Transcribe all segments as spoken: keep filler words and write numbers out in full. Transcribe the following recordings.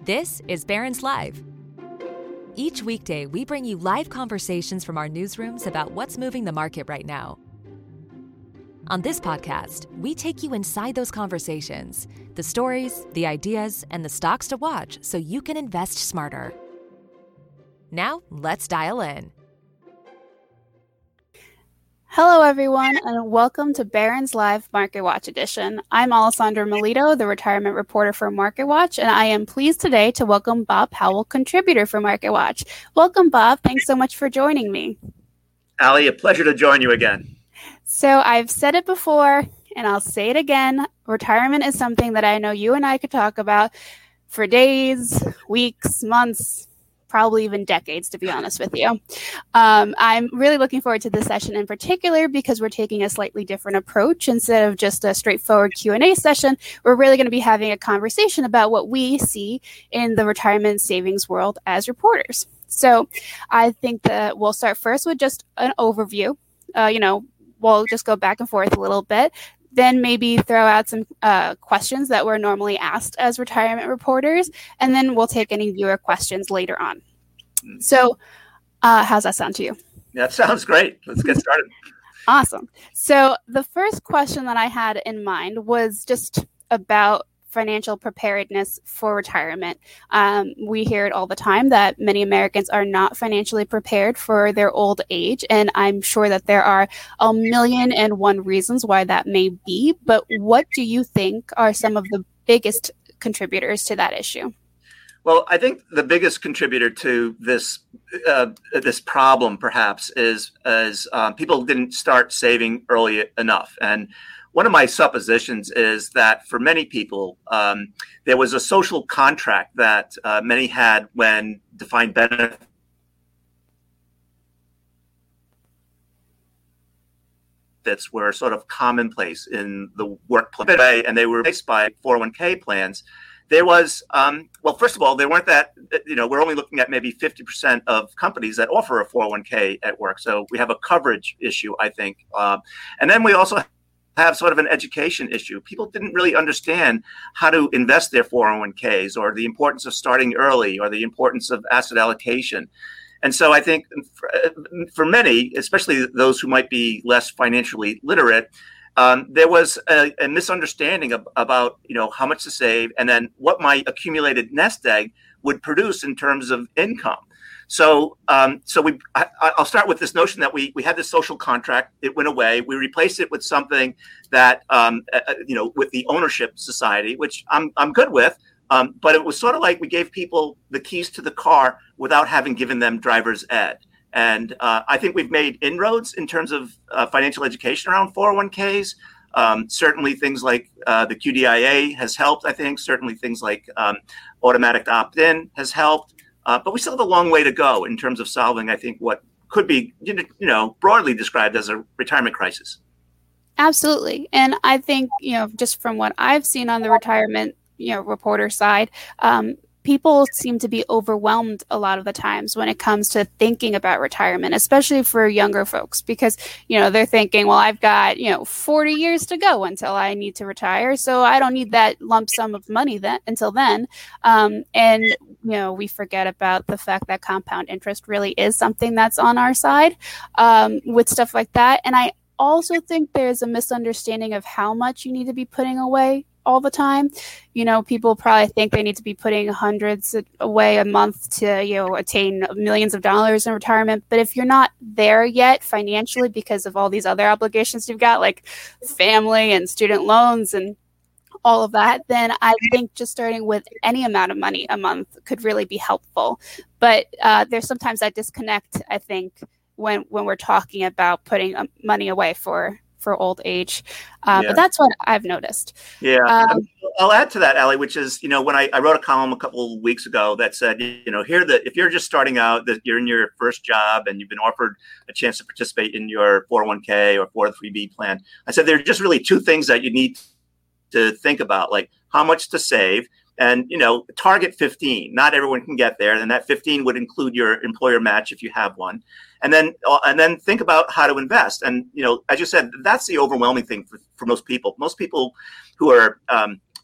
This is Barron's Live. Each weekday, we bring you live conversations from our newsrooms about what's moving the market right now. On this podcast, we take you inside those conversations, the stories, the ideas, and the stocks to watch so you can invest smarter. Now, let's dial in. Hello, everyone, and welcome to Barron's Live Market Watch Edition. I'm Alessandra Melito, the retirement reporter for Market Watch, and I am pleased today to welcome Bob Powell, contributor for Market Watch. Welcome, Bob. Thanks so much for joining me. Ali, a pleasure to join you again. So I've said it before, and I'll say it again. Retirement is something that I know you and I could talk about for days, weeks, months, probably even decades, to be honest with you. Um, I'm really looking forward to this session in particular because we're taking a slightly different approach. Instead of just a straightforward Q and A session, we're really going to be having a conversation about what we see in the retirement savings world as reporters. So I think that we'll start first with just an overview. Uh, you know, we'll just go back and forth a little bit. Then maybe throw out some uh, questions that we're normally asked as retirement reporters, and then we'll take any viewer questions later on. So uh, how's that sound to you? That sounds great. Let's get started. Awesome. So the first question that I had in mind was just about financial preparedness for retirement. Um, we hear it all the time that many Americans are not financially prepared for their old age, and I'm sure that there are a million and one reasons why that may be, but what do you think are some of the biggest contributors to that issue? Well, I think the biggest contributor to this uh, this problem, perhaps, is, is um, people didn't start saving early enough. And one of my suppositions is that for many people, um, there was a social contract that uh, many had when defined benefits were sort of commonplace in the workplace, and they were replaced by four oh one k plans. There was, um, well, first of all, there weren't that, you know, we're only looking at maybe fifty percent of companies that offer a four oh one k at work. So we have a coverage issue, I think. Uh, and then we also have sort of an education issue. People didn't really understand how to invest their four oh one k's or the importance of starting early or the importance of asset allocation. And so I think for, for many, especially those who might be less financially literate, um, there was a, a misunderstanding of, about, you know, how much to save and then what my accumulated nest egg would produce in terms of income. So, um, so we. I, I'll start with this notion that we we had this social contract. It went away. We replaced it with something that, um, uh, you know, with the ownership society, which I'm I'm good with. Um, but it was sort of like we gave people the keys to the car without having given them driver's ed. And uh, I think we've made inroads in terms of uh, financial education around four oh one k's. Um, certainly things like uh, the Q D I A has helped. I think certainly things like um, automatic opt-in has helped. Uh, but we still have a long way to go in terms of solving, I think, what could be, you know, broadly described as a retirement crisis. Absolutely. And I think, you know, just from what I've seen on the retirement, you know, reporter side, um, people seem to be overwhelmed a lot of the times when it comes to thinking about retirement, especially for younger folks, because, you know, they're thinking, well, I've got, you know, forty years to go until I need to retire. So I don't need that lump sum of money then until then. Um, and, you know, we forget about the fact that compound interest really is something that's on our side um, with stuff like that. And I also think there's a misunderstanding of how much you need to be putting away all the time. You know, people probably think they need to be putting hundreds away a month to, you know, attain millions of dollars in retirement. But if you're not there yet financially because of all these other obligations you've got, like family and student loans and all of that, then I think just starting with any amount of money a month could really be helpful. But uh, there's sometimes that disconnect, I think, when, when we're talking about putting money away for for old age. Uh, yeah. But that's what I've noticed. Yeah. Um, I'll add to that, Ali, which is, you know, when I, I wrote a column a couple of weeks ago that said, you know, here that if you're just starting out, that you're in your first job and you've been offered a chance to participate in your four oh one k or four oh three b plan, I said there are just really two things that you need to think about, like how much to save. And, you know, target fifteen. Not everyone can get there. And that fifteen would include your employer match if you have one. And then uh, and then think about how to invest. And, you know, as you said, that's the overwhelming thing for, for most people. Most people who are um,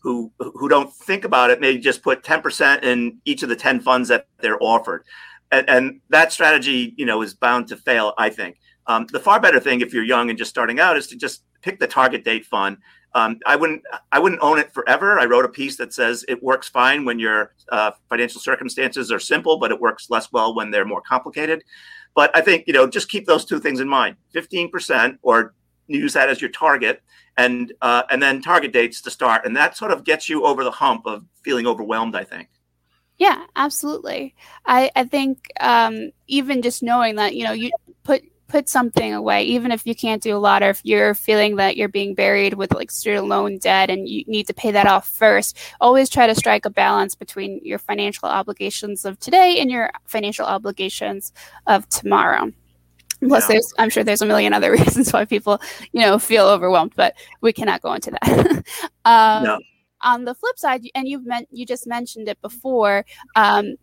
who who don't think about it maybe just put ten percent in each of the ten funds that they're offered. And, and that strategy, you know, is bound to fail, I think. Um, the far better thing if you're young and just starting out is to just pick the target date fund. Um, I wouldn't I wouldn't own it forever. I wrote a piece that says it works fine when your uh, financial circumstances are simple, but it works less well when they're more complicated. But I think, you know, just keep those two things in mind, fifteen percent, or use that as your target, and uh, and then target dates to start. And that sort of gets you over the hump of feeling overwhelmed, I think. Yeah, absolutely. I, I think um, even just knowing that, you know, you put put something away, even if you can't do a lot, or if you're feeling that you're being buried with like student loan debt and you need to pay that off first, always try to strike a balance between your financial obligations of today and your financial obligations of tomorrow. Plus, yeah. there's, I'm sure there's a million other reasons why people, you know, feel overwhelmed, but we cannot go into that. um, no. On the flip side, and you've meant you just mentioned it before, um,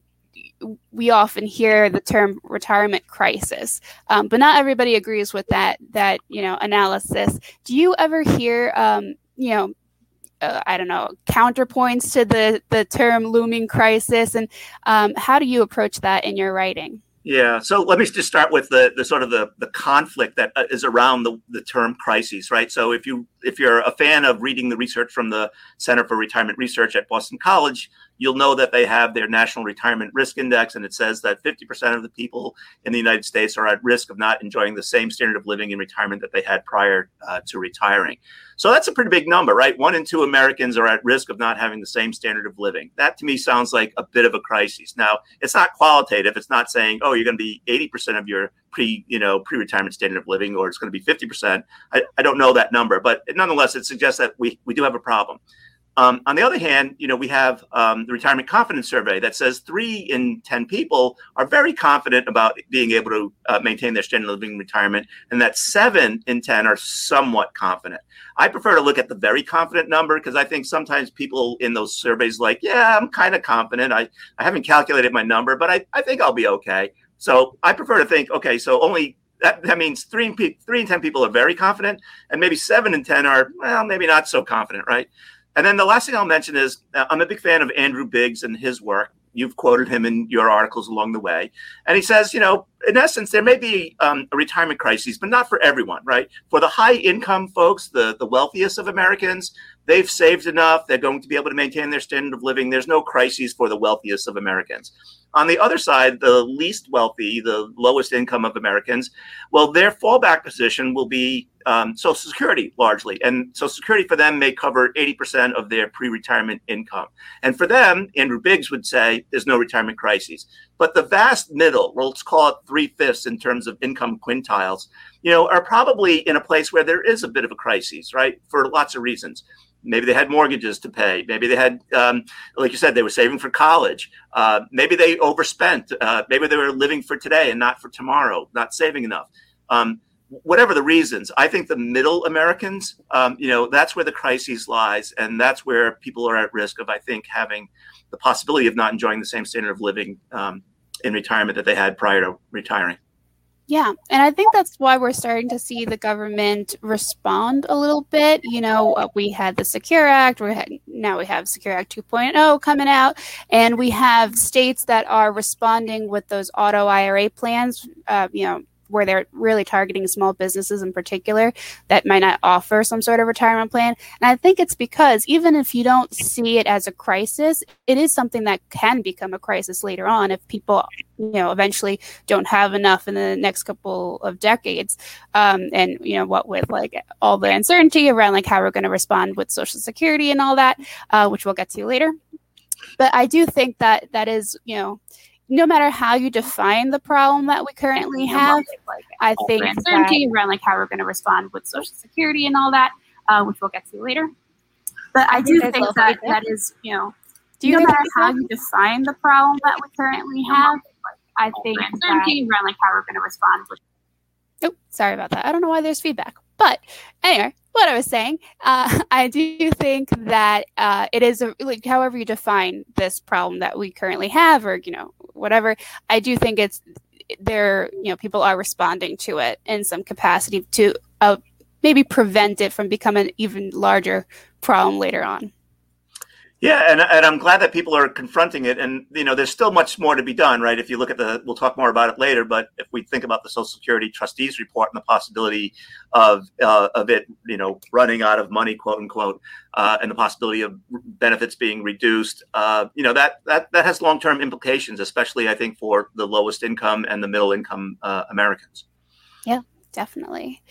we often hear the term retirement crisis, um, but not everybody agrees with that. That you know analysis. Do you ever hear, um, you know, uh, I don't know, counterpoints to the the term looming crisis, and um, how do you approach that in your writing? Yeah. So let me just start with the, the sort of the, the conflict that is around the, the term crises, right? So if you if you're a fan of reading the research from the Center for Retirement Research at Boston College, you'll know that they have their National Retirement Risk Index, and it says that fifty percent of the people in the United States are at risk of not enjoying the same standard of living in retirement that they had prior uh, to retiring. So that's a pretty big number, right? One in two Americans are at risk of not having the same standard of living. That to me sounds like a bit of a crisis. Now, it's not qualitative. It's not saying, oh, you're going to be eighty percent of your pre, you know, pre-retirement standard of living, or it's going to be fifty percent. I, I don't know that number, but nonetheless, it suggests that we, we do have a problem. Um, on the other hand, you know, we have um, the Retirement Confidence Survey that says three in ten people are very confident about being able to uh, maintain their standard of living in retirement, and that seven in ten are somewhat confident. I prefer to look at the very confident number because I think sometimes people in those surveys like, yeah, I'm kind of confident. I, I haven't calculated my number, but I, I think I'll be okay. So I prefer to think, okay, so only that, that means three in, pe- three in ten people are very confident, and maybe seven in ten are, well, maybe not so confident, right? And then the last thing I'll mention is uh, I'm a big fan of Andrew Biggs and his work. You've quoted him in your articles along the way. And he says, you know, in essence, there may be um, a retirement crisis, but not for everyone, right? For the high income folks, the, the wealthiest of Americans, they've saved enough. They're going to be able to maintain their standard of living. There's no crisis for the wealthiest of Americans. On the other side, the least wealthy, the lowest income of Americans, well, their fallback position will be um, Social Security largely. And Social Security for them may cover eighty percent of their pre-retirement income. And for them, Andrew Biggs would say there's no retirement crisis. But the vast middle, well, let's call it three-fifths in terms of income quintiles, you know, are probably in a place where there is a bit of a crisis, right, for lots of reasons. Maybe they had mortgages to pay. Maybe they had, um, like you said, they were saving for college. Uh, maybe they overspent. Uh, maybe they were living for today and not for tomorrow, not saving enough. Um, whatever the reasons, I think the middle Americans, um, you know, that's where the crisis lies. And that's where people are at risk of, I think, having the possibility of not enjoying the same standard of living um, in retirement that they had prior to retiring. Yeah, and I think that's why we're starting to see the government respond a little bit. You know, uh, we had the Secure Act, we had, now we have Secure Act two point oh coming out, and we have states that are responding with those auto I R A plans, uh, you know, where they're really targeting small businesses in particular that might not offer some sort of retirement plan. And I think it's because even if you don't see it as a crisis, it is something that can become a crisis later on if people, you know, eventually don't have enough in the next couple of decades. Um, and, you know, what with like all the uncertainty around like how we're going to respond with Social Security and all that, uh, which we'll get to later. But I do think that that is, you know, no matter how you define the problem that we currently have, I think uncertainty that, around like how we're going to respond with Social Security and all that, uh, which we'll get to later. But I, I do think, think that that is, you know, do you no matter how you define the problem that we currently have, I think uncertainty around like how we're going to respond with. Oh, sorry about that. I don't know why there's feedback. But anyway, what I was saying, uh, I do think that uh, it is, a, like, however you define this problem that we currently have, or, you know, whatever, I do think it's there, you know, people are responding to it in some capacity to uh, maybe prevent it from becoming an even larger problem later on. Yeah, and and I'm glad that people are confronting it. And, you know, there's still much more to be done, right? If you look at the, we'll talk more about it later, but if we think about the Social Security trustees report and the possibility of uh, of it, you know, running out of money, quote unquote, uh, and the possibility of benefits being reduced, uh, you know, that that that has long-term implications, especially, I think, for the lowest income and the middle income uh, Americans. Yeah, definitely.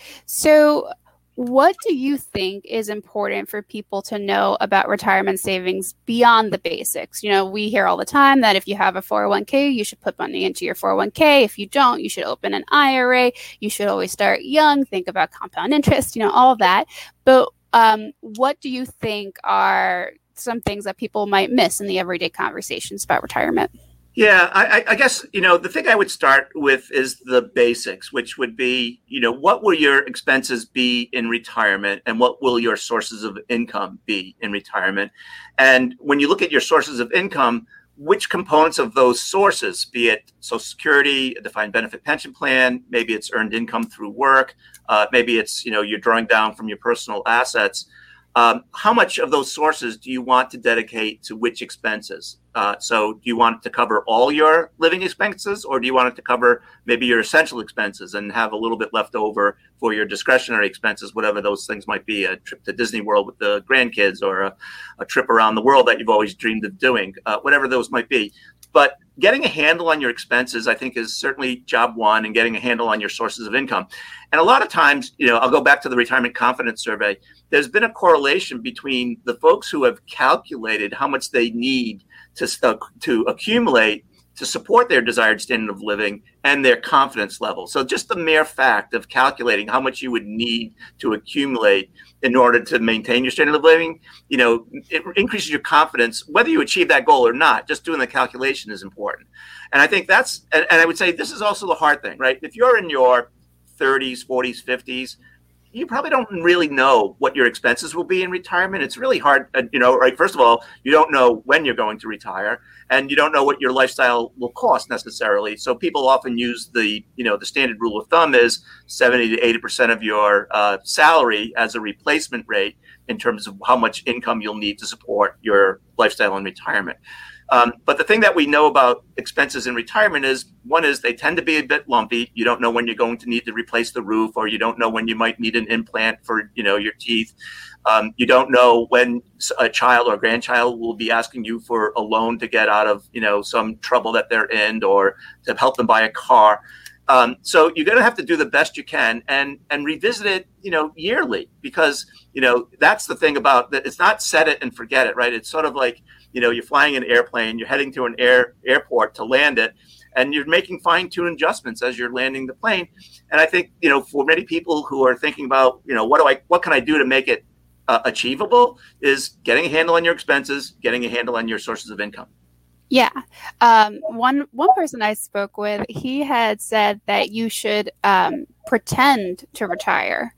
So what do you think is important for people to know about retirement savings beyond the basics? You know, we hear all the time that if you have a four oh one k, you should put money into your four oh one k. If you don't, you should open an I R A. You should always start young, think about compound interest, you know, all that. But um, what do you think are some things that people might miss in the everyday conversations about retirement? Yeah, I, I guess, you know, the thing I would start with is the basics, which would be, you know, what will your expenses be in retirement and what will your sources of income be in retirement? And when you look at your sources of income, which components of those sources, be it Social Security, a defined benefit pension plan, maybe it's earned income through work, uh, maybe it's, you know, you're drawing down from your personal assets. Um, how much of those sources do you want to dedicate to which expenses? Uh, so do you want it to cover all your living expenses, or do you want it to cover maybe your essential expenses and have a little bit left over for your discretionary expenses, whatever those things might be, a trip to Disney World with the grandkids or a, a trip around the world that you've always dreamed of doing, uh, whatever those might be. But getting a handle on your expenses, I think, is certainly job one, and getting a handle on your sources of income. And a lot of times, you know, I'll go back to the Retirement Confidence Survey. There's been a correlation between the folks who have calculated how much they need to, uh, to accumulate to support their desired standard of living and their confidence level. So just the mere fact of calculating how much you would need to accumulate in order to maintain your standard of living, you know, it increases your confidence, whether you achieve that goal or not. Just doing the calculation is important. And I think that's, and, and I would say this is also the hard thing, right? If you're in your thirties, forties, fifties, you probably don't really know what your expenses will be in retirement. It's really hard, uh, you know, right? First of all, you don't know when you're going to retire, and you don't know what your lifestyle will cost necessarily. So people often use the, you know, the standard rule of thumb is seventy to eighty percent of your uh, salary as a replacement rate in terms of how much income you'll need to support your lifestyle in retirement. Um, but the thing that we know about expenses in retirement is, one is they tend to be a bit lumpy. You don't know when you're going to need to replace the roof, or you don't know when you might need an implant for, you know, your teeth. Um, you don't know when a child or grandchild will be asking you for a loan to get out of, you know, some trouble that they're in, or to help them buy a car. Um, so you're going to have to do the best you can and and revisit it, you know, yearly, because, you know, that's the thing about that. It's not set it and forget it, right? It's sort of like, you know, you're flying an airplane, you're heading to an air airport to land it, and you're making fine-tuned adjustments as you're landing the plane. And I think, you know, for many people who are thinking about, you know, what do I, what can I do to make it uh, achievable, is getting a handle on your expenses, getting a handle on your sources of income. Yeah. Um, one one person I spoke with, he had said that you should um, pretend to retire.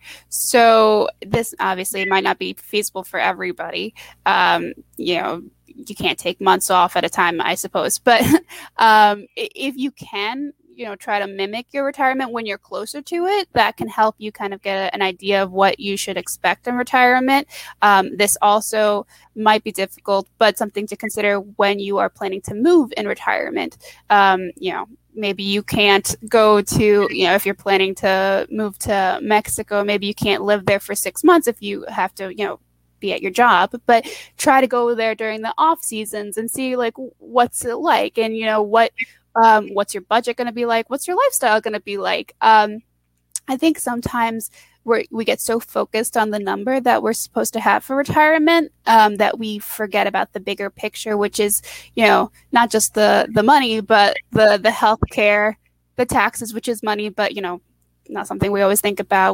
So this obviously might not be feasible for everybody. Um, you know, you can't take months off at a time, I suppose. But um, if you can, you know, try to mimic your retirement when you're closer to it, that can help you kind of get an idea of what you should expect in retirement. Um, this also might be difficult, but something to consider when you are planning to move in retirement. Um, you know, maybe you can't go to, you know, if you're planning to move to Mexico, maybe you can't live there for six months if you have to, you know, be at your job, but try to go there during the off seasons and see like what's it like, and you know what um what's your budget going to be like, what's your lifestyle going to be like. um I think sometimes we we get so focused on the number that we're supposed to have for retirement um that we forget about the bigger picture, which is, you know, not just the the money, but the the health care, the taxes, which is money, but you know, not something we always think about.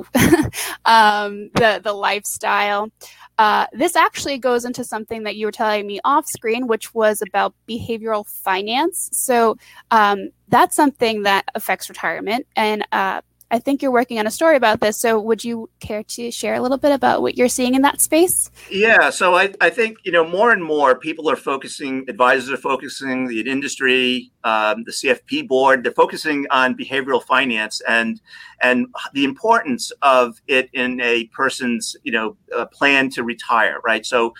um the the lifestyle. Uh, this actually goes into something that you were telling me off screen, which was about behavioral finance. So um, that's something that affects retirement. And uh, I think you're working on a story about this. So would you care to share a little bit about what you're seeing in that space? Yeah. So I, I think, you know, more and more people are focusing, advisors are focusing, the industry, um, the C F P board, they're focusing on behavioral finance and and the importance of it in a person's, you know, uh, plan to retire, right? So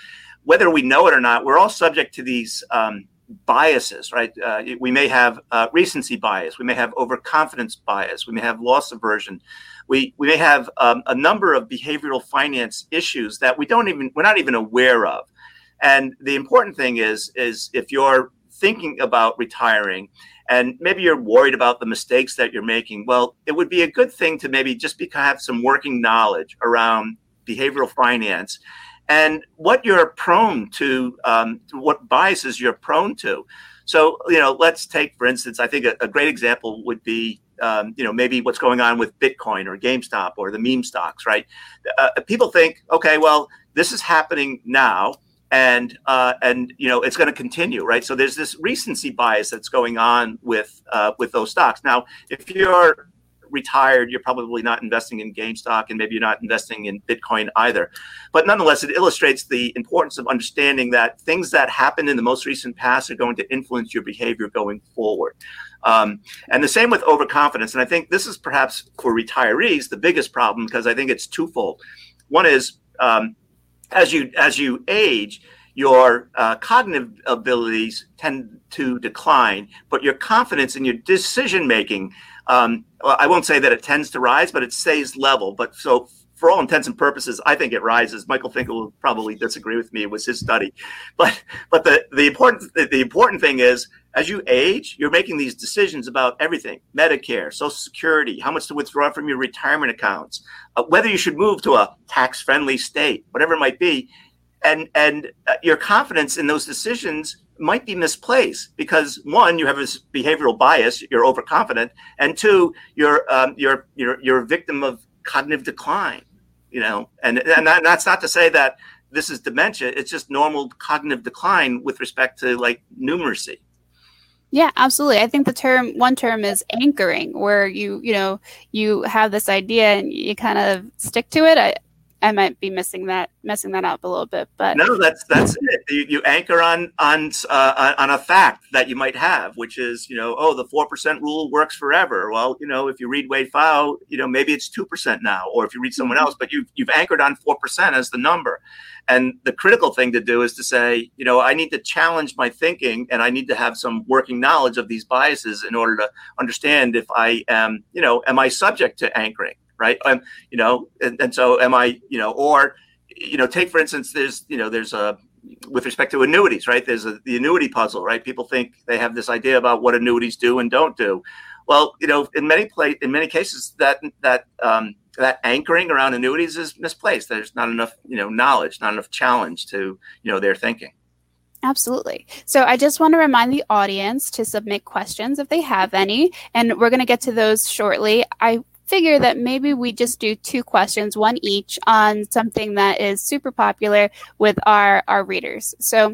whether we know it or not, we're all subject to these um, biases, right? Uh, we may have uh, recency bias. We may have overconfidence bias. We may have loss aversion. We we may have um, a number of behavioral finance issues that we don't even we're not even aware of. And the important thing is is if you're thinking about retiring and maybe you're worried about the mistakes that you're making, well, it would be a good thing to maybe just be, have some working knowledge around behavioral finance and what you're prone to, um, to what biases you're prone to. So, you know, let's take, for instance, I think a, a great example would be, um, you know, maybe what's going on with Bitcoin or GameStop or the meme stocks, right? Uh, people think, okay, well, this is happening now. And, uh, and you know, it's going to continue, right? So there's this recency bias that's going on with uh, with those stocks. Now, if you're retired, you're probably not investing in GameStop and maybe you're not investing in Bitcoin either. But nonetheless, it illustrates the importance of understanding that things that happened in the most recent past are going to influence your behavior going forward. Um, and the same with overconfidence. And I think this is perhaps for retirees, the biggest problem, because I think it's twofold. One is, um, As you as you age, your uh, cognitive abilities tend to decline, but your confidence in your decision making, um, well, I won't say that it tends to rise, but it stays level. But so for all intents and purposes, I think it rises. Michael Finkel will probably disagree with me. It was his study. But but the, the important the, the important thing is, as you age, you're making these decisions about everything: Medicare, Social Security, how much to withdraw from your retirement accounts, uh, whether you should move to a tax-friendly state, whatever it might be. And, and uh, your confidence in those decisions might be misplaced because, one, you have this behavioral bias, you're overconfident, and two, you're um, you're you're you're a victim of cognitive decline. You know, and and that, that's not to say that this is dementia. It's just normal cognitive decline with respect to like numeracy. Yeah, absolutely. I think the term, one term is anchoring, where you, you know, you have this idea and you kind of stick to it. I, I might be missing that, messing that up a little bit, but no, that's that's it. You, you anchor on on uh, on a fact that you might have, which is, you know, oh, the four percent rule works forever. Well, you know, if you read Wade Pfau, you know, maybe it's two percent now, or if you read someone else, but you you've anchored on four percent as the number. And the critical thing to do is to say, you know, I need to challenge my thinking, and I need to have some working knowledge of these biases in order to understand if I am, you know, am I subject to anchoring. Right. Um, you know, and, and so am I, you know, or, you know, take, for instance, there's, you know, there's a, with respect to annuities, right? There's a, the annuity puzzle, right? People think they have this idea about what annuities do and don't do. Well, you know, in many play, in many cases that, that, um, that anchoring around annuities is misplaced. There's not enough, you know, knowledge, not enough challenge to, you know, their thinking. Absolutely. So I just want to remind the audience to submit questions if they have any, and we're going to get to those shortly. I figure that maybe we just do two questions, one each, on something that is super popular with our, our readers. So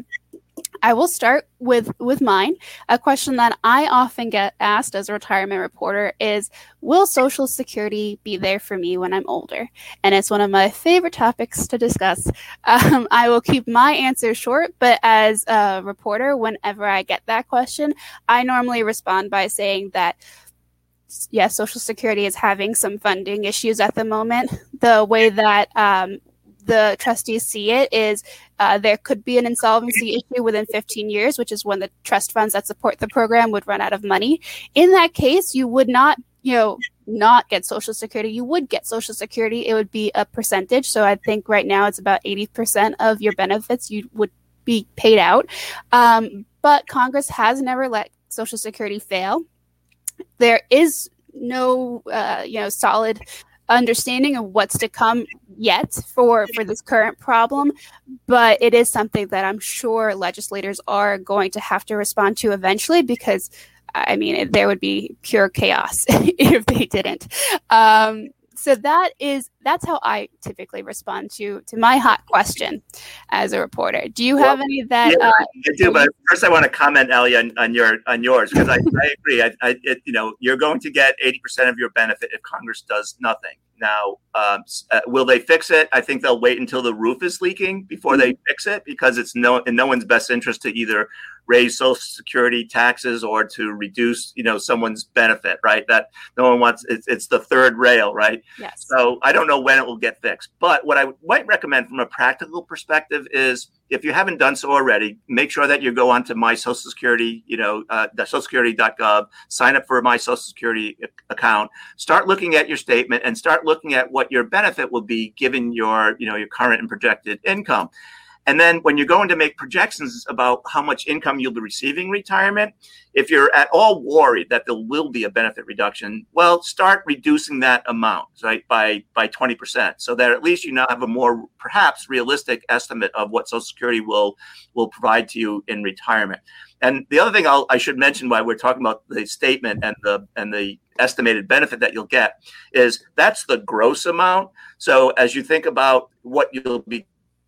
I will start with, with mine. A question that I often get asked as a retirement reporter is, will Social Security be there for me when I'm older? And it's one of my favorite topics to discuss. Um, I will keep my answer short, but as a reporter, whenever I get that question, I normally respond by saying that yes, Social Security is having some funding issues at the moment. The way that um, the trustees see it is uh, there could be an insolvency issue within fifteen years, which is when the trust funds that support the program would run out of money. In that case, you would not, you know, not get Social Security. You would get Social Security. It would be a percentage. So I think right now it's about eighty percent of your benefits you would be paid out. Um, but Congress has never let Social Security fail. There is no, uh, you know, solid understanding of what's to come yet for, for this current problem, but it is something that I'm sure legislators are going to have to respond to eventually, because, I mean, there would be pure chaos if they didn't. Um, so that is that's how I typically respond to to my hot question as a reporter. Do you have well, any that? Yeah, uh, I do, but first I want to comment, Ellie, on, on your on yours, because I, I agree. I, I it, you know, you're going to get eighty percent of your benefit if Congress does nothing. Now, um, uh, will they fix it? I think they'll wait until the roof is leaking before they fix it, because it's no in no one's best interest to either raise Social Security taxes or to reduce, you know, someone's benefit, right? That no one wants, it's, it's the third rail, right? Yes. So I don't know when it will get fixed. But what I might recommend from a practical perspective is, if you haven't done so already, make sure that you go onto My Social Security, you know, uh, social security dot gov, sign up for my Social Security account, start looking at your statement and start looking at what your benefit will be given your, you know, your current and projected income. And then when you're going to make projections about how much income you'll be receiving in retirement, if you're at all worried that there will be a benefit reduction, well, start reducing that amount, right, by by twenty percent, so that at least you now have a more perhaps realistic estimate of what Social Security will will provide to you in retirement. And the other thing I'll, I should mention while we're talking about the statement and the and the estimated benefit that you'll get is that's the gross amount. So as you think about what you'll be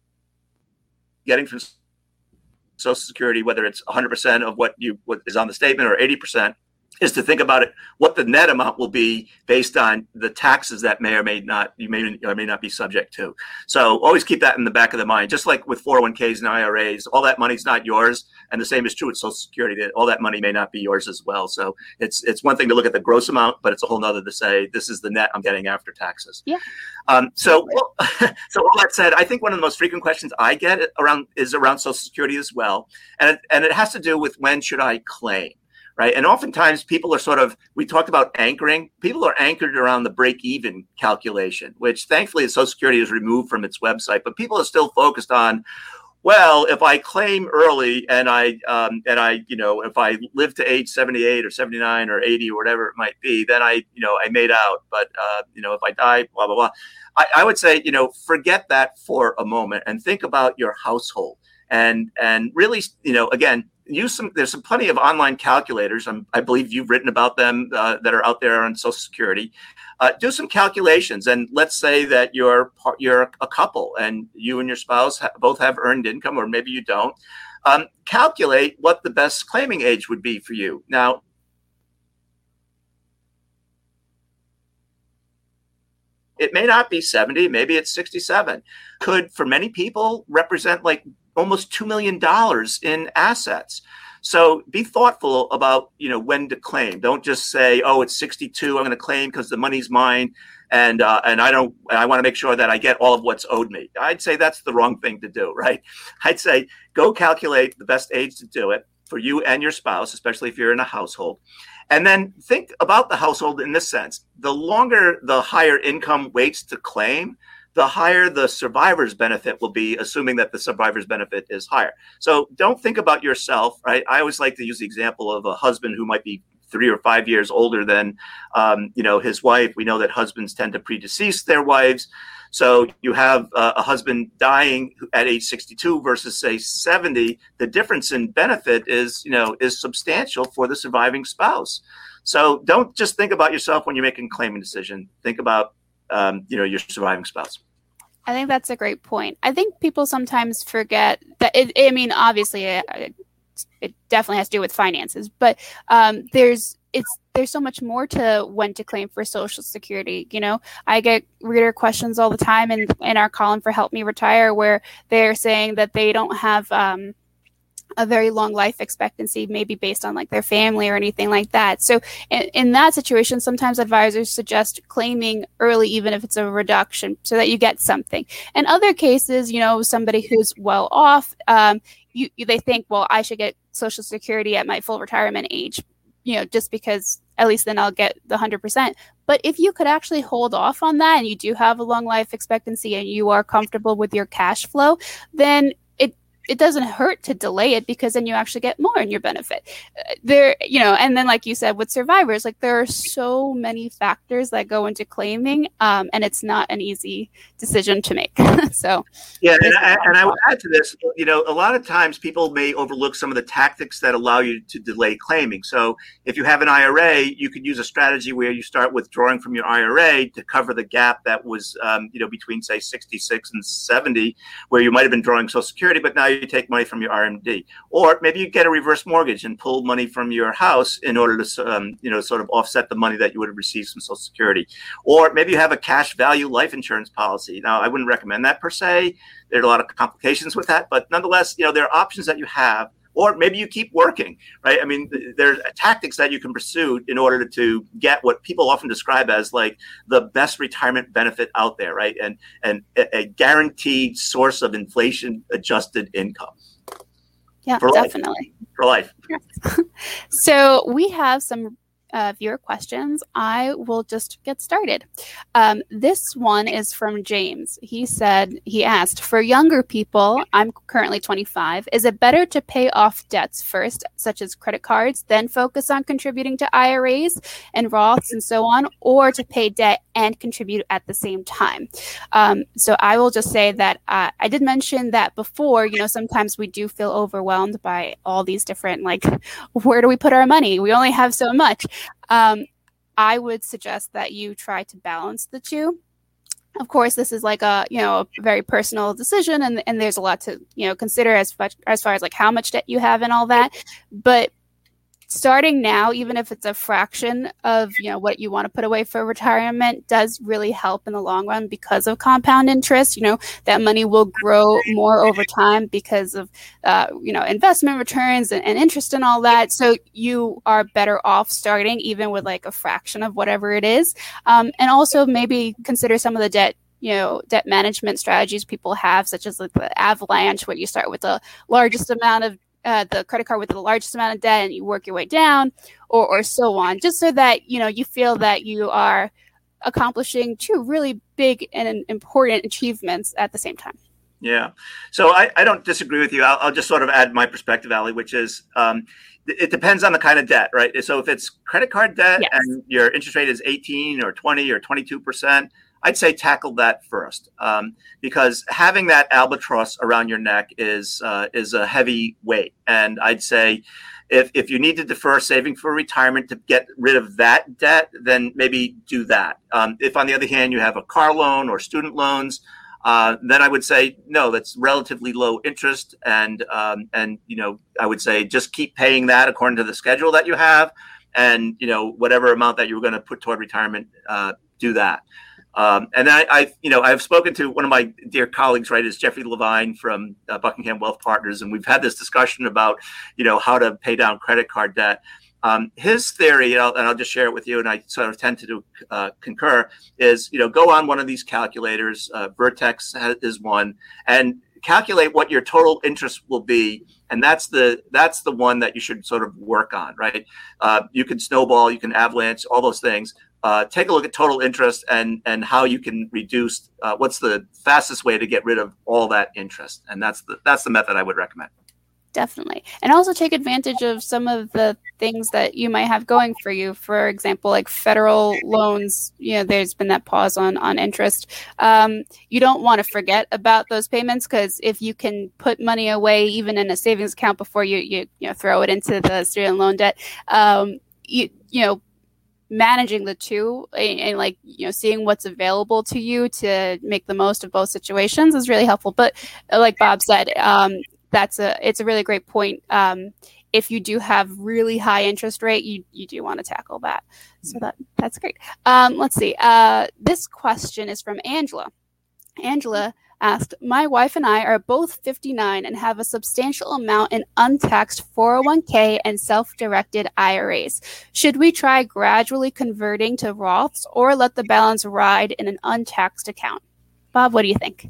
getting from Social Security, whether it's one hundred percent of what you what is on the statement or eighty percent, is to think about it, what the net amount will be based on the taxes that may or may not, you may or may not be subject to. So always keep that in the back of the mind. Just like with four oh one k's and I R As, all that money's not yours. And the same is true with Social Security, that all that money may not be yours as well. So it's it's one thing to look at the gross amount, but it's a whole nother to say, this is the net I'm getting after taxes. Yeah. Um, so, well, so all that said, I think one of the most frequent questions I get around is around Social Security as well. And it, and it has to do with, when should I claim? Right. And oftentimes people are sort of, we talked about anchoring. People are anchored around the break-even calculation, which thankfully Social Security is removed from its website. But people are still focused on, well, if I claim early and I um, and I, you know, if I live to age seventy-eight or seventy-nine or eighty or whatever it might be, then I, you know, I made out. But, uh, you know, if I die, blah, blah, blah. I, I would say, you know, forget that for a moment and think about your household and and really, you know, again, use some, there's some plenty of online calculators. I'm, I believe you've written about them uh, that are out there on Social Security. Uh, do some calculations. And let's say that you're you're a couple and you and your spouse ha- both have earned income, or maybe you don't. Um, calculate what the best claiming age would be for you. Now, it may not be seventy, maybe it's sixty-seven. Could, for many people, represent like almost two million dollars in assets. So be thoughtful about, you know, when to claim. Don't just say, oh, it's sixty-two, I'm going to claim because the money's mine. And uh, and I don't, I want to make sure that I get all of what's owed me. I'd say that's the wrong thing to do, right? I'd say go calculate the best age to do it for you and your spouse, especially if you're in a household. And then think about the household in this sense. The longer the higher income waits to claim, the higher the survivor's benefit will be, assuming that the survivor's benefit is higher. So don't think about yourself, right? I always like to use the example of a husband who might be three or five years older than, um, you know, his wife. We know that husbands tend to predecease their wives. So you have uh, a husband dying at age sixty-two versus, say, seventy. The difference in benefit is, you know, is substantial for the surviving spouse. So don't just think about yourself when you're making a claiming decision. Think about, um, you know, your surviving spouse. I think that's a great point. I think people sometimes forget that, it, I mean, obviously it, it definitely has to do with finances, but um, there's it's there's so much more to when to claim for Social Security. You know, I get reader questions all the time in, in our column for Help Me Retire, where they're saying that they don't have um, a very long life expectancy, maybe based on like their family or anything like that. So in, in that situation, sometimes advisors suggest claiming early, even if it's a reduction, so that you get something. In other cases, you know, somebody who's well off, um, you, you they think, well, I should get Social Security at my full retirement age, you know, just because at least then I'll get the one hundred percent. But if you could actually hold off on that and you do have a long life expectancy and you are comfortable with your cash flow, then it doesn't hurt to delay it, because then you actually get more in your benefit. Uh, there, you know, and then like you said, with survivors, like there are so many factors that go into claiming, um, and it's not an easy decision to make. So, yeah, and I, and I would add to this, you know, a lot of times people may overlook some of the tactics that allow you to delay claiming. So if you have an I R A, you could use a strategy where you start withdrawing from your I R A to cover the gap that was, um, you know, between say sixty-six and seventy, where you might have been drawing Social Security, but now you take money from your R M D. Or maybe you get a reverse mortgage and pull money from your house in order to, um, you know, sort of offset the money that you would have received from Social Security. Or maybe you have a cash value life insurance policy. Now, I wouldn't recommend that per se. There are a lot of complications with that, but nonetheless, you know, there are options that you have or maybe you keep working, right? I mean, there's tactics that you can pursue in order to get what people often describe as like the best retirement benefit out there, right? And and a, a guaranteed source of inflation adjusted income. Yeah, for definitely. Life. For life. Yes. So we have some Uh, viewer questions. I will just get started. Um, this one is from James. He said, he asked, for younger people, I'm currently twenty-five, is it better to pay off debts first, such as credit cards, then focus on contributing to I R As and Roths and so on, or to pay debt and contribute at the same time? Um, so I will just say that uh, I did mention that before, you know, sometimes we do feel overwhelmed by all these different, like, where do we put our money? We only have so much. Um, I would suggest that you try to balance the two. Of course, this is like a, you know, a very personal decision, and, and there's a lot to, you know, consider as far, as far as like how much debt you have and all that. But starting now, even if it's a fraction of, you know, what you want to put away for retirement, does really help in the long run because of compound interest. You know, that money will grow more over time because of, uh, you know, investment returns and, and interest and all that. So you are better off starting even with like a fraction of whatever it is. Um, and also maybe consider some of the debt you know, debt management strategies people have, such as like the Avalanche, where you start with the largest amount of Uh, the credit card with the largest amount of debt and you work your way down, or, or so on, just so that, you know, you feel that you are accomplishing two really big and important achievements at the same time. Yeah. So I, I don't disagree with you. I'll, I'll just sort of add my perspective, Ali, which is um, it depends on the kind of debt, right? So if it's credit card debt yes. and your interest rate is eighteen or twenty or twenty-two percent, I'd say tackle that first, um, because having that albatross around your neck is uh, is a heavy weight. And I'd say if if you need to defer saving for retirement to get rid of that debt, then maybe do that. Um, if, on the other hand, you have a car loan or student loans, uh, then I would say, no, that's relatively low interest. And, um, and you know, I would say just keep paying that according to the schedule that you have. And, you know, whatever amount that you were going to put toward retirement, uh, do that. Um, and I, I, you know, I've spoken to one of my dear colleagues, right, is Jeffrey Levine from uh, Buckingham Wealth Partners, and we've had this discussion about, you know, how to pay down credit card debt. Um, his theory, and I'll, and I'll just share it with you, and I sort of tend to uh, concur, is, you know, go on one of these calculators. Uh, Vertex has, is one, and calculate what your total interest will be, and that's the that's the one that you should sort of work on, right? Uh, you can snowball, you can avalanche, all those things. Uh, take a look at total interest and and how you can reduce. Uh, what's the fastest way to get rid of all that interest, and that's the that's the method I would recommend. Definitely. And also take advantage of some of the things that you might have going for you. For example, like federal loans, you know, there's been that pause on, on interest. Um, you don't want to forget about those payments, because if you can put money away, even in a savings account, before you, you, you know, throw it into the student loan debt, um, you, you know, managing the two and, and like, you know, seeing what's available to you to make the most of both situations is really helpful. But like Bob said, um, that's a it's a really great point. Um, if you do have really high interest rate, you you do want to tackle that. So that that's great. Um, let's see. Uh, this question is from Angela. Angela asked, my wife and I are both fifty-nine and have a substantial amount in untaxed four oh one k and self-directed I R As. Should we try gradually converting to Roths or let the balance ride in an untaxed account? Bob, what do you think?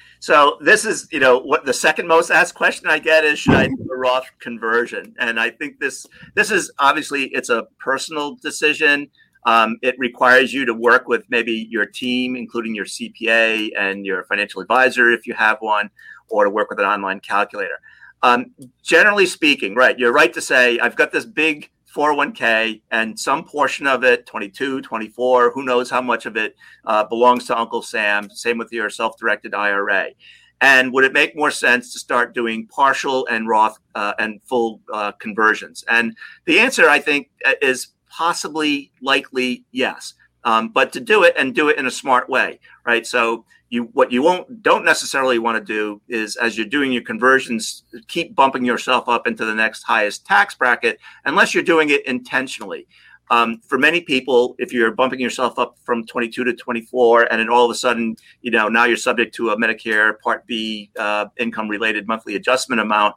So this is, you know, what the second most asked question I get is, should I do a Roth conversion? And I think this this is obviously, it's a personal decision. Um, it requires you to work with maybe your team, including your C P A and your financial advisor, if you have one, or to work with an online calculator. Um, generally speaking, right, you're right to say, I've got this big four oh one k and some portion of it, twenty-two, twenty-four, who knows how much of it uh, belongs to Uncle Sam. Same with your self-directed I R A. And would it make more sense to start doing partial and Roth uh, and full uh, conversions? And the answer, I think, is possibly, likely, yes. Um, but to do it and do it in a smart way, right? So you, what you won't, don't necessarily want to do is, as you're doing your conversions, keep bumping yourself up into the next highest tax bracket, unless you're doing it intentionally. Um, for many people, if you're bumping yourself up from twenty-two to twenty-four, and then all of a sudden, you know, now you're subject to a Medicare Part B uh, income-related monthly adjustment amount,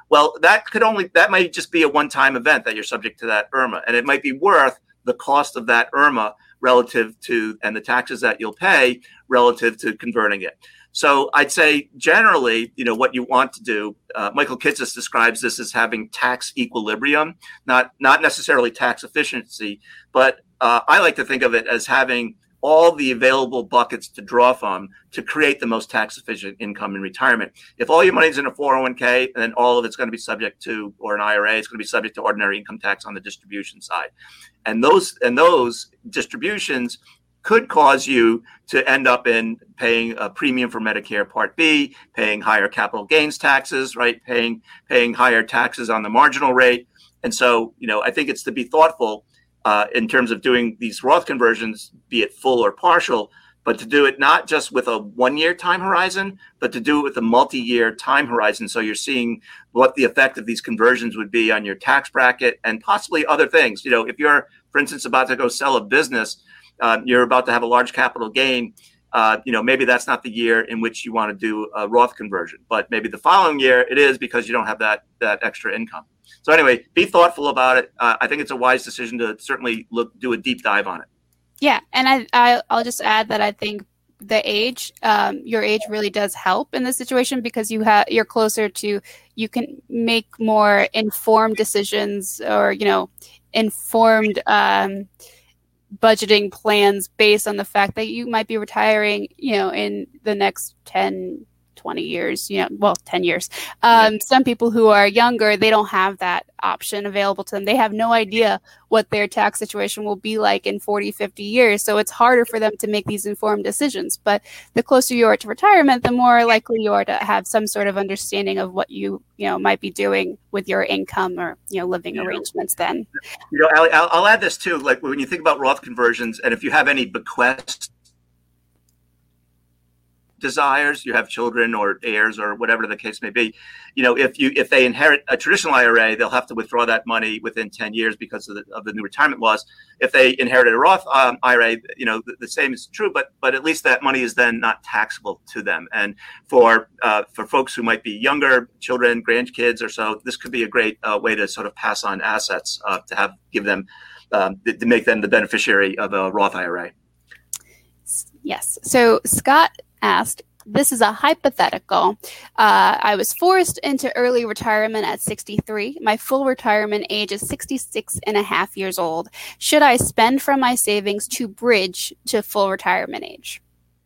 Well, that could only, that might just be a one-time event that you're subject to that I R M A. And it might be worth the cost of that I R M A relative to, and the taxes that you'll pay relative to converting it. So I'd say generally, you know, what you want to do, uh, Michael Kitces describes this as having tax equilibrium, not not necessarily tax efficiency, but uh, I like to think of it as having all the available buckets to draw from to create the most tax efficient income in retirement. If all your money's in a four oh one k, then all of it's going to be subject to, or an I R A, it's going to be subject to ordinary income tax on the distribution side. And those and those distributions could cause you to end up in paying a premium for Medicare Part B, paying higher capital gains taxes, right? Paying paying higher taxes on the marginal rate. And so, you know, I think it's to be thoughtful uh, in terms of doing these Roth conversions, be it full or partial, but to do it not just with a one-year time horizon, but to do it with a multi-year time horizon. So you're seeing what the effect of these conversions would be on your tax bracket and possibly other things. You know, if you're, for instance, about to go sell a business, Uh, you're about to have a large capital gain, uh, you know, maybe that's not the year in which you want to do a Roth conversion, but maybe the following year it is because you don't have that that extra income. So anyway, be thoughtful about it. Uh, I think it's a wise decision to certainly look, do a deep dive on it. Yeah, and I, I I'll just add that I think the age, um, your age really does help in this situation because you have you're closer to, you can make more informed decisions or you know informed. Um, budgeting plans based on the fact that you might be retiring, you know, in the next ten, twenty years, you know, well, ten years. Um, yeah. Some people who are younger, they don't have that option available to them. They have no idea what their tax situation will be like in forty, fifty years. So it's harder for them to make these informed decisions. But the closer you are to retirement, the more likely you are to have some sort of understanding of what you, you know, might be doing with your income or, you know, living yeah. arrangements then. You know, Allie, I'll, I'll add this too. Like when you think about Roth conversions, and if you have any bequests, desires, you have children or heirs or whatever the case may be, you know, if you if they inherit a traditional I R A, they'll have to withdraw that money within ten years because of the, of the new retirement laws. If they inherited a Roth um, I R A, you know, the, the same is true, but but at least that money is then not taxable to them. And for uh, for folks who might be younger, children, grandkids or so, this could be a great uh, way to sort of pass on assets uh, to have give them um, to make them the beneficiary of a Roth I R A. Yes. So Scott asked, this is a hypothetical. Uh, I was forced into early retirement at sixty-three. My full retirement age is sixty-six and a half years old. Should I spend from my savings to bridge to full retirement age?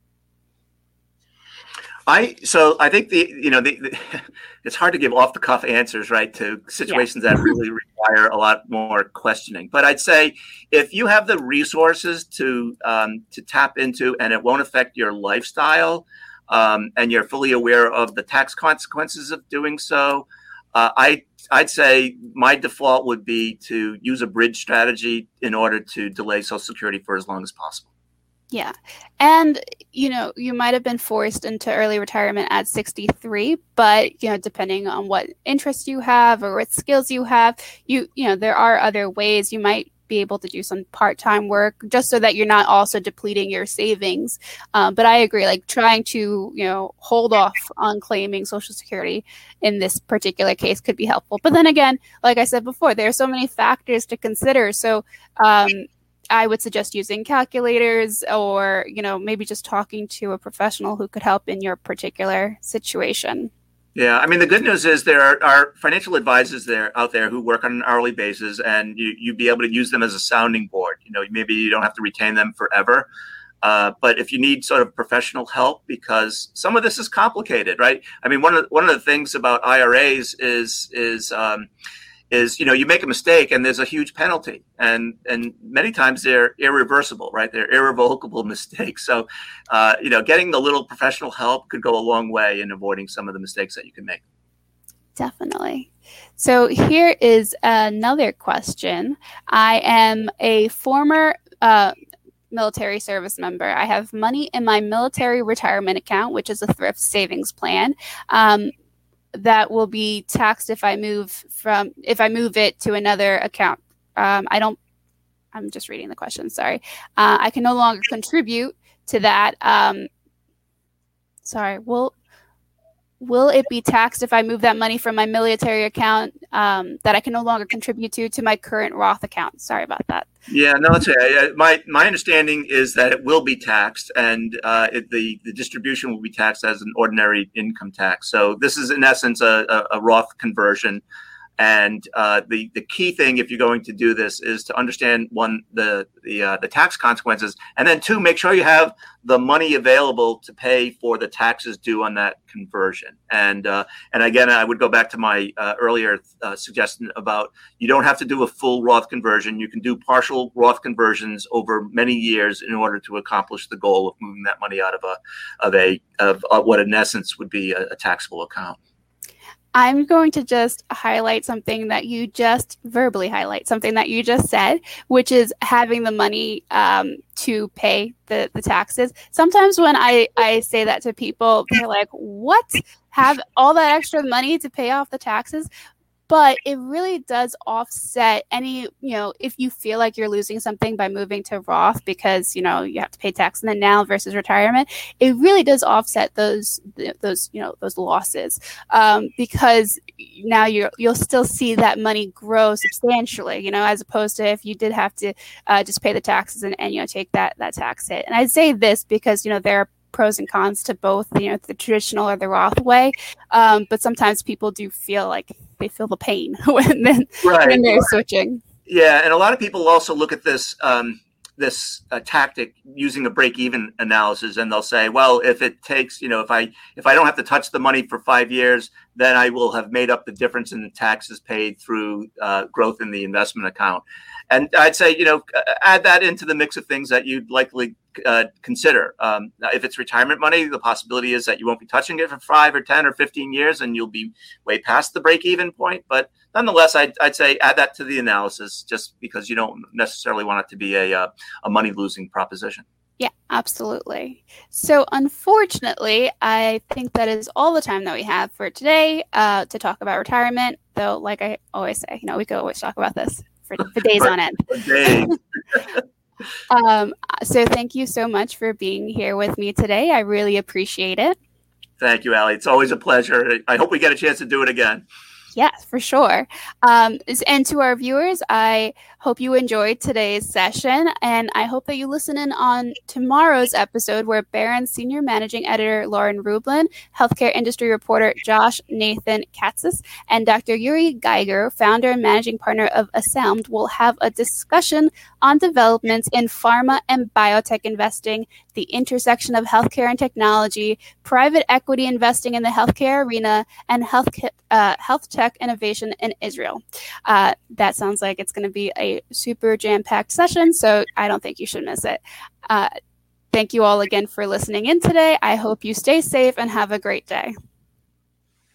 I so I think the you know the, the it's hard to give off the cuff answers, right, to situations yeah. that really require a lot more questioning. But I'd say if you have the resources to um, to tap into and it won't affect your lifestyle, um, and you're fully aware of the tax consequences of doing so, uh, I I'd say my default would be to use a bridge strategy in order to delay Social Security for as long as possible. Yeah. And, you know, you might have been forced into early retirement at sixty-three, but, you know, depending on what interests you have or what skills you have, you, you know, there are other ways you might be able to do some part-time work just so that you're not also depleting your savings. Um, but I agree, like trying to, you know, hold off on claiming Social Security in this particular case could be helpful. But then again, like I said before, there are so many factors to consider. So, um, I would suggest using calculators or, you know, maybe just talking to a professional who could help in your particular situation. Yeah, I mean, the good news is there are, are financial advisors there out there who work on an hourly basis, and you, you'd be able to use them as a sounding board. You know, maybe you don't have to retain them forever. Uh, but if you need sort of professional help, because some of this is complicated, right? I mean, one of one of the things about I R As is is um, is, you know, you make a mistake and there's a huge penalty, and and many times they're irreversible, right? They're irrevocable mistakes. So, uh, you know, getting the little professional help could go a long way in avoiding some of the mistakes that you can make. Definitely. So here is another question. I am a former uh, military service member. I have money in my military retirement account, which is a thrift savings plan. Um, that will be taxed if I move from, if I move it to another account. Um, I don't, I'm just reading the question, sorry. Uh, I can no longer contribute to that. Um, sorry, will, will it be taxed if I move that money from my military account um, that I can no longer contribute to to my current Roth account? Sorry about that. Yeah, no, it's okay. My my understanding is that it will be taxed, and uh, it, the the distribution will be taxed as an ordinary income tax. So this is in essence a, a, a Roth conversion. And uh, the the key thing, if you're going to do this, is to understand one the the uh, the tax consequences, and then two, make sure you have the money available to pay for the taxes due on that conversion. And uh, and again, I would go back to my uh, earlier uh, suggestion about you don't have to do a full Roth conversion. You can do partial Roth conversions over many years in order to accomplish the goal of moving that money out of a of a of uh, what in essence would be a, a taxable account. I'm going to just highlight something that you just verbally highlight, something that you just said, which is having the money um, to pay the, the taxes. Sometimes when I, I say that to people, they're like, what? Have all that extra money to pay off the taxes? But it really does offset any, you know, if you feel like you're losing something by moving to Roth because, you know, you have to pay tax in the now versus retirement, it really does offset those, those, you know, those losses um, because now you're, you'll still see that money grow substantially, you know, as opposed to if you did have to uh, just pay the taxes and, and, you know, take that, that tax hit. And I say this because, you know, there are pros and cons to both, you know, the traditional or the Roth way. Um, but sometimes people do feel like they feel the pain when, then, right. when they're switching. Yeah. And a lot of people also look at this, um, this uh, tactic using a break-even analysis, and they'll say, well, if it takes, you know, if I, if I don't have to touch the money for five years, then I will have made up the difference in the taxes paid through uh, growth in the investment account. And I'd say, you know, add that into the mix of things that you'd likely uh, consider. Um, if it's retirement money, the possibility is that you won't be touching it for five or ten or fifteen years, and you'll be way past the break-even point. But nonetheless, I'd, I'd say add that to the analysis, just because you don't necessarily want it to be a, uh, a money-losing proposition. Yeah, absolutely. So unfortunately, I think that is all the time that we have for today uh, to talk about retirement. Though, like I always say, you know, we could always talk about this for, for days for, on end. For days. um, so thank you so much for being here with me today. I really appreciate it. Thank you, Allie. It's always a pleasure. I hope we get a chance to do it again. Yes, for sure. Um, and to our viewers, I hope you enjoyed today's session, and I hope that you listen in on tomorrow's episode where Barron's Senior Managing Editor Lauren Rublin, Healthcare Industry Reporter Josh Nathan Katzis, and Doctor Yuri Geiger, Founder and Managing Partner of Assound, will have a discussion on developments in pharma and biotech investing, the intersection of healthcare and technology, private equity investing in the healthcare arena, and health, uh, health tech innovation in Israel. Uh, that sounds like it's going to be a super jam-packed session, so I don't think you should miss it. Uh, thank you all again for listening in today. I hope you stay safe and have a great day.